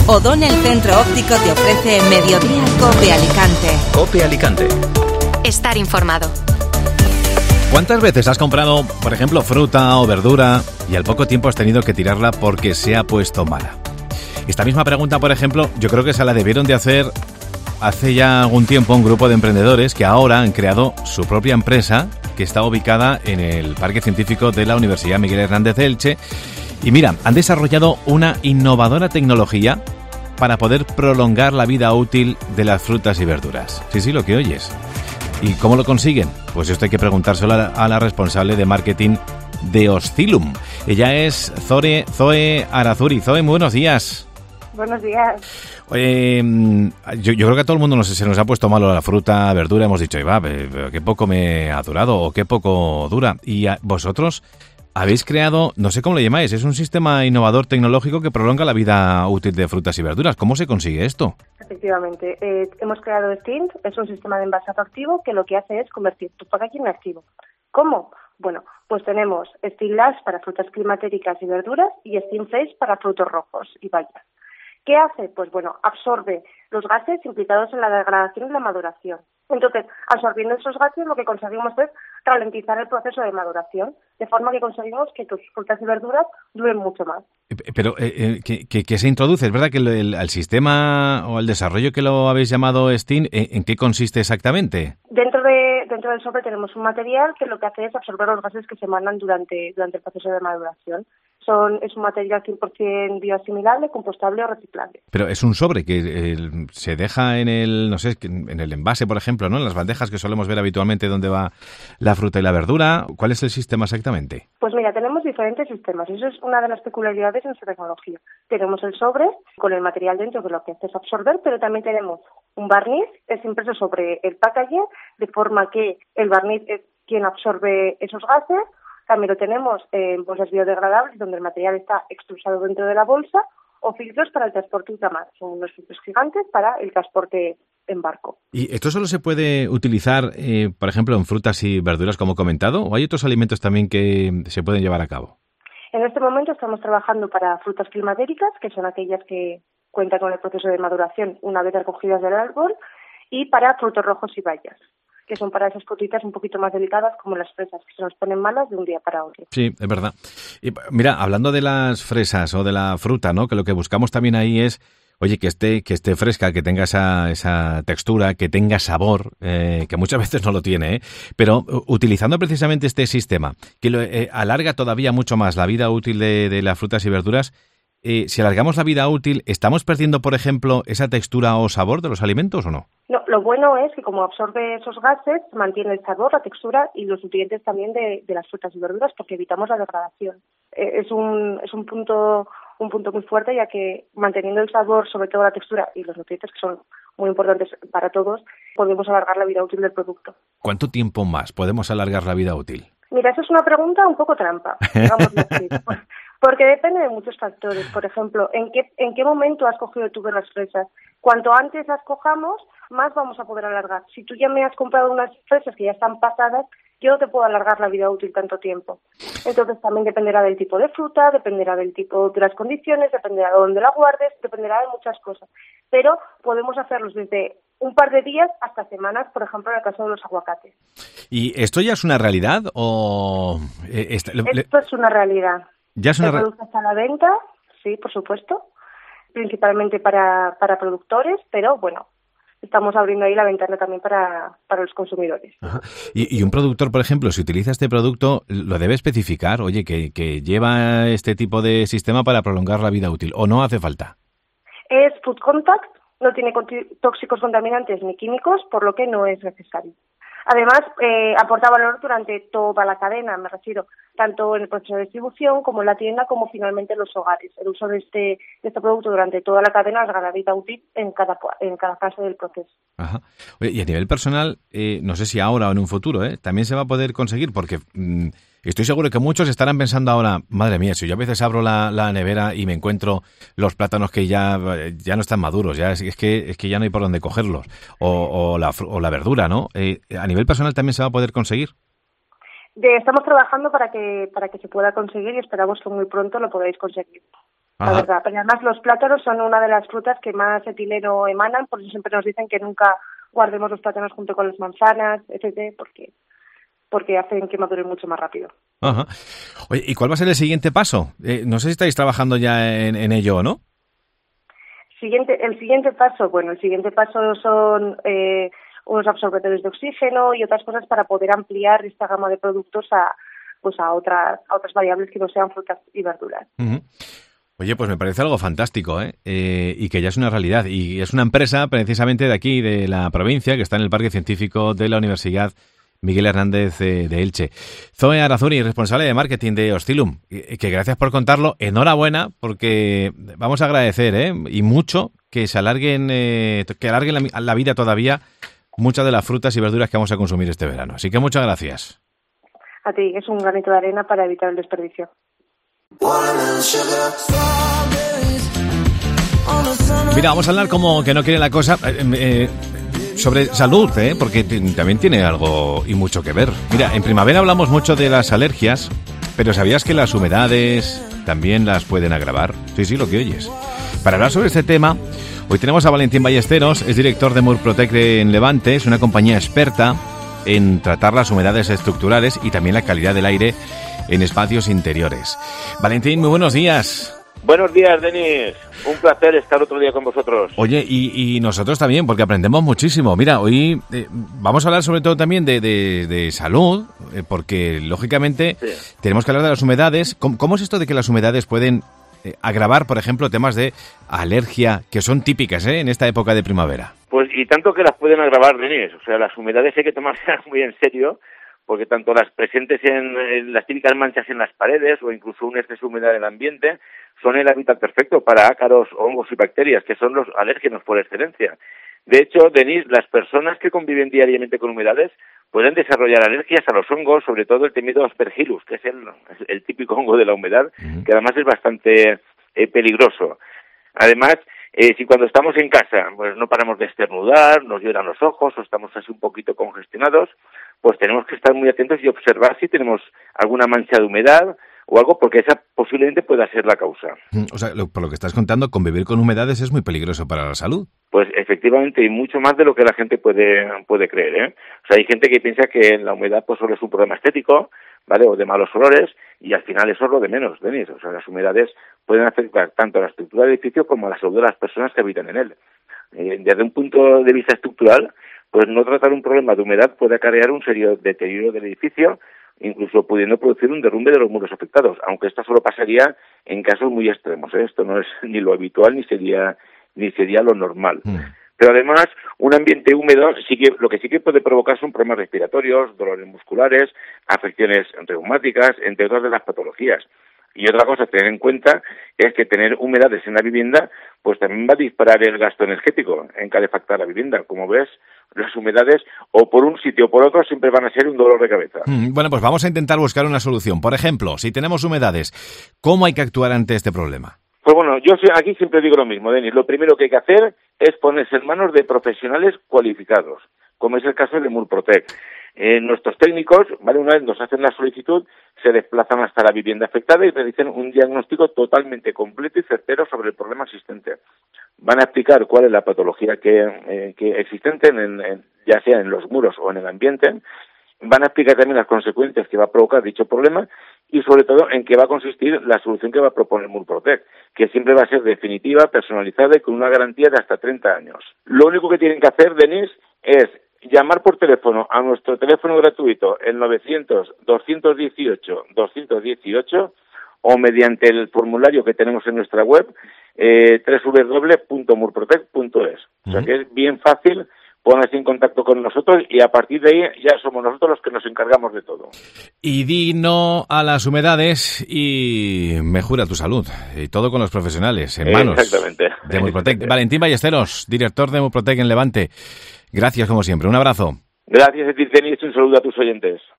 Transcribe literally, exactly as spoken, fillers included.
Odón, el centro óptico, te ofrece Mediodía Cope Alicante. Cope Alicante. Estar informado. ¿Cuántas veces has comprado, por ejemplo, fruta o verdura y al poco tiempo has tenido que tirarla porque se ha puesto mala? Esta misma pregunta, por ejemplo, yo creo que se la debieron de hacer hace ya algún tiempo un grupo de emprendedores que ahora han creado su propia empresa que está ubicada en el Parque Científico de la Universidad Miguel Hernández de Elche. Y mira, han desarrollado una innovadora tecnología para poder prolongar la vida útil de las frutas y verduras. Sí, sí, lo que oyes. ¿Y cómo lo consiguen? Pues esto hay que preguntárselo a la, a la responsable de marketing de Oscilum. Ella es Zoe, Zoe Arazuri. Zoe, muy buenos días. Buenos días. Oye, yo, yo creo que a todo el mundo no sé, se nos ha puesto malo la fruta, verdura. Hemos dicho, va, qué poco me ha durado o qué poco dura. Y a, vosotros habéis creado, no sé cómo lo llamáis, es un sistema innovador tecnológico que prolonga la vida útil de frutas y verduras. ¿Cómo se consigue esto? Efectivamente, eh, hemos creado Stint, es un sistema de envasado activo que lo que hace es convertir tu packaging en activo. ¿Cómo? Bueno, pues tenemos Stint Lash para frutas climatéricas y verduras y Stint Fresh para frutos rojos y bayas. ¿Qué hace? Pues bueno, absorbe los gases implicados en la degradación y la maduración. Entonces, absorbiendo esos gases, lo que conseguimos es ralentizar el proceso de maduración, de forma que conseguimos que tus frutas y verduras duren mucho más. Pero, eh, ¿qué, qué, ¿qué se introduce? ¿Es verdad que el, el, el sistema o el desarrollo que lo habéis llamado Stint, ¿en, en qué consiste exactamente? Dentro de dentro del sobre tenemos un material que lo que hace es absorber los gases que se emanan durante, durante el proceso de maduración. Son, es un material cien por ciento bioasimilable, compostable o reciclable. Pero es un sobre que eh, se deja en el, no sé, en el envase, por ejemplo, ¿no? En las bandejas que solemos ver habitualmente donde va la fruta y la verdura. ¿Cuál es el sistema exactamente? Pues mira, tenemos diferentes sistemas. Eso es una de las peculiaridades de nuestra tecnología. Tenemos el sobre con el material dentro que lo que hace es absorber, pero también tenemos un barniz, es impreso sobre el packaging, de forma que el barniz es quien absorbe esos gases. También lo tenemos en bolsas biodegradables, donde el material está extrusado dentro de la bolsa, o filtros para el transporte ultramar. Son unos filtros gigantes para el transporte en barco. ¿Y esto solo se puede utilizar, eh, por ejemplo, en frutas y verduras, como he comentado, o hay otros alimentos también que se pueden llevar a cabo? En este momento estamos trabajando para frutas climatéricas, que son aquellas que cuentan con el proceso de maduración una vez recogidas del árbol, y para frutos rojos y bayas, que son para esas frutitas un poquito más delicadas como las fresas, que se nos ponen malas de un día para otro. Sí, es verdad. Y mira, hablando de las fresas o de la fruta, ¿no? Que lo que buscamos también ahí es, oye, que esté, que esté fresca, que tenga esa, esa textura, que tenga sabor, eh, que muchas veces no lo tiene, ¿eh? Pero utilizando precisamente este sistema, que lo, eh, alarga todavía mucho más la vida útil de, de las frutas y verduras, eh, si alargamos la vida útil, ¿estamos perdiendo, por ejemplo, esa textura o sabor de los alimentos o no? No, lo bueno es que como absorbe esos gases, mantiene el sabor, la textura y los nutrientes también de, de las frutas y verduras, porque evitamos la degradación. Eh, es un es un punto un punto muy fuerte, ya que manteniendo el sabor, sobre todo la textura y los nutrientes, que son muy importantes para todos, podemos alargar la vida útil del producto. ¿Cuánto tiempo más podemos alargar la vida útil? Mira, esa es una pregunta un poco trampa, digámoslo así. Porque depende de muchos factores. Por ejemplo, ¿en qué en qué momento has cogido tú de las fresas? Cuanto antes las cojamos, más vamos a poder alargar. Si tú ya me has comprado unas fresas que ya están pasadas, yo no te puedo alargar la vida útil tanto tiempo. Entonces también dependerá del tipo de fruta, dependerá del tipo de las condiciones, dependerá de dónde la guardes, dependerá de muchas cosas. Pero podemos hacerlos desde un par de días hasta semanas, por ejemplo, en el caso de los aguacates. ¿Y esto ya es una realidad o...? Eh, esta, le, esto es una realidad. ¿Ya es una realidad? El producto está a la venta, sí, por supuesto, principalmente para, para productores, pero bueno, estamos abriendo ahí la ventana también para, para los consumidores. Ajá. Y, y un productor, por ejemplo, si utiliza este producto, lo debe especificar, oye, que, que lleva este tipo de sistema para prolongar la vida útil, ¿o no hace falta? Es food contact, no tiene tóxicos contaminantes ni químicos, por lo que no es necesario. Además, eh, aporta valor durante toda la cadena, me refiero, tanto en el proceso de distribución como en la tienda, como finalmente en los hogares. El uso de este, de este producto durante toda la cadena es la vida útil en cada, en cada fase del proceso. Ajá. Oye, y a nivel personal, eh, no sé si ahora o en un futuro, ¿eh? también se va a poder conseguir, porque mmm, estoy seguro que muchos estarán pensando ahora, madre mía, si yo a veces abro la, la nevera y me encuentro los plátanos que ya, ya no están maduros, ya es, es que es que ya no hay por dónde cogerlos, o, o, la, o la verdura, ¿no? Eh, a nivel personal también se va a poder conseguir. De, estamos trabajando para que para que se pueda conseguir y esperamos que muy pronto lo podáis conseguir. la verdad. Pero además los plátanos son una de las frutas que más etileno emanan, por eso siempre nos dicen que nunca guardemos los plátanos junto con las manzanas, etcétera, porque porque hacen que maduren mucho más rápido. Ajá. Oye, ¿y cuál va a ser el siguiente paso? Eh, no sé si estáis trabajando ya en, en ello o no. Siguiente, el siguiente paso, bueno, el siguiente paso son eh, unos absorbedores de oxígeno y otras cosas para poder ampliar esta gama de productos a pues a otras a otras variables que no sean frutas y verduras. Uh-huh. Oye, pues me parece algo fantástico, ¿eh? ¿eh? Y que ya es una realidad. Y es una empresa precisamente de aquí, de la provincia, que está en el Parque Científico de la Universidad Miguel Hernández de Elche. Zoe Arazuri, responsable de marketing de Oscilum, que gracias por contarlo. Enhorabuena, porque vamos a agradecer, ¿eh? Y mucho que se alarguen, eh, que alarguen la, la vida todavía muchas de las frutas y verduras que vamos a consumir este verano. Así que muchas gracias. A ti, es un granito de arena para evitar el desperdicio. Mira, vamos a hablar como que no quiere la cosa eh, eh, sobre salud, ¿eh? Porque t- también tiene algo y mucho que ver. Mira, en primavera hablamos mucho de las alergias, pero ¿sabías que las humedades también las pueden agravar? Sí, sí, lo que oyes. Para hablar sobre este tema, hoy tenemos a Valentín Ballesteros, es director de Murprotec en Levante, es una compañía experta en tratar las humedades estructurales y también la calidad del aire en espacios interiores. Valentín, muy buenos días. Buenos días, Denis. Un placer estar otro día con vosotros. Oye, y, y nosotros también, porque aprendemos muchísimo. Mira, hoy eh, vamos a hablar sobre todo también de, de, de salud, eh, porque lógicamente sí. tenemos que hablar de las humedades. ¿Cómo, cómo es esto de que las humedades pueden eh, agravar, por ejemplo, temas de alergia, que son típicas ¿eh? en esta época de primavera? Pues y tanto que las pueden agravar, Denis. O sea, las humedades hay que tomarlas muy en serio, porque tanto las presentes en, en las típicas manchas en las paredes o incluso un exceso de humedad en el ambiente son el hábitat perfecto para ácaros, hongos y bacterias, que son los alérgenos por excelencia. De hecho, Denis, las personas que conviven diariamente con humedades pueden desarrollar alergias a los hongos, sobre todo el temido Aspergillus, que es el, el típico hongo de la humedad, uh-huh. que además es bastante eh, peligroso. Además, eh, si cuando estamos en casa pues no paramos de esternudar, nos lloran los ojos o estamos así un poquito congestionados, pues tenemos que estar muy atentos y observar si tenemos alguna mancha de humedad o algo, porque esa posiblemente pueda ser la causa. O sea, lo, por lo que estás contando, convivir con humedades es muy peligroso para la salud. Pues efectivamente, y mucho más de lo que la gente puede puede creer, ¿eh? O sea, hay gente que piensa que la humedad pues solo es un problema estético, ¿vale? O de malos olores, y al final eso es lo de menos, Denis. O sea, las humedades pueden afectar tanto a la estructura del edificio como a la salud de las personas que habitan en él. Eh, desde un punto de vista estructural, pues no tratar un problema de humedad puede acarrear un serio deterioro del edificio, incluso pudiendo producir un derrumbe de los muros afectados, aunque esto solo pasaría en casos muy extremos, ¿eh? Esto no es ni lo habitual ni sería ni sería lo normal. Mm. Pero además, un ambiente húmedo sí que lo que sí que puede provocar son problemas respiratorios, dolores musculares, afecciones reumáticas, entre otras de las patologías. Y otra cosa a tener en cuenta es que tener humedades en la vivienda pues también va a disparar el gasto energético en calefactar la vivienda. Como ves, las humedades o por un sitio o por otro siempre van a ser un dolor de cabeza. Mm, bueno, pues vamos a intentar buscar una solución. Por ejemplo, si tenemos humedades, ¿cómo hay que actuar ante este problema? Pues bueno, yo aquí siempre digo lo mismo, Denis. Lo primero que hay que hacer es ponerse en manos de profesionales cualificados, como es el caso de Murprotec. Eh, nuestros técnicos, ¿vale? Una vez nos hacen la solicitud, se desplazan hasta la vivienda afectada y realizan un diagnóstico totalmente completo y certero sobre el problema existente. Van a explicar cuál es la patología que, eh, que existente, en, en, ya sea en los muros o en el ambiente. Van a explicar también las consecuencias que va a provocar dicho problema y, sobre todo, en qué va a consistir la solución que va a proponer Murprotec, que siempre va a ser definitiva, personalizada y con una garantía de hasta treinta años. Lo único que tienen que hacer, Denis, es llamar por teléfono a nuestro teléfono gratuito, el novecientos, doscientos dieciocho, doscientos dieciocho, o mediante el formulario que tenemos en nuestra web, eh, doble u doble u doble u punto murprotec punto es. O sea que es bien fácil ponerse en contacto con nosotros y a partir de ahí ya somos nosotros los que nos encargamos de todo. Y di no a las humedades y mejora tu salud. Y todo con los profesionales en manos. Exactamente. De Murprotec. Valentín Ballesteros, director de Murprotec en Levante. Gracias como siempre. Un abrazo. Gracias a ti, Denis, y un saludo a tus oyentes.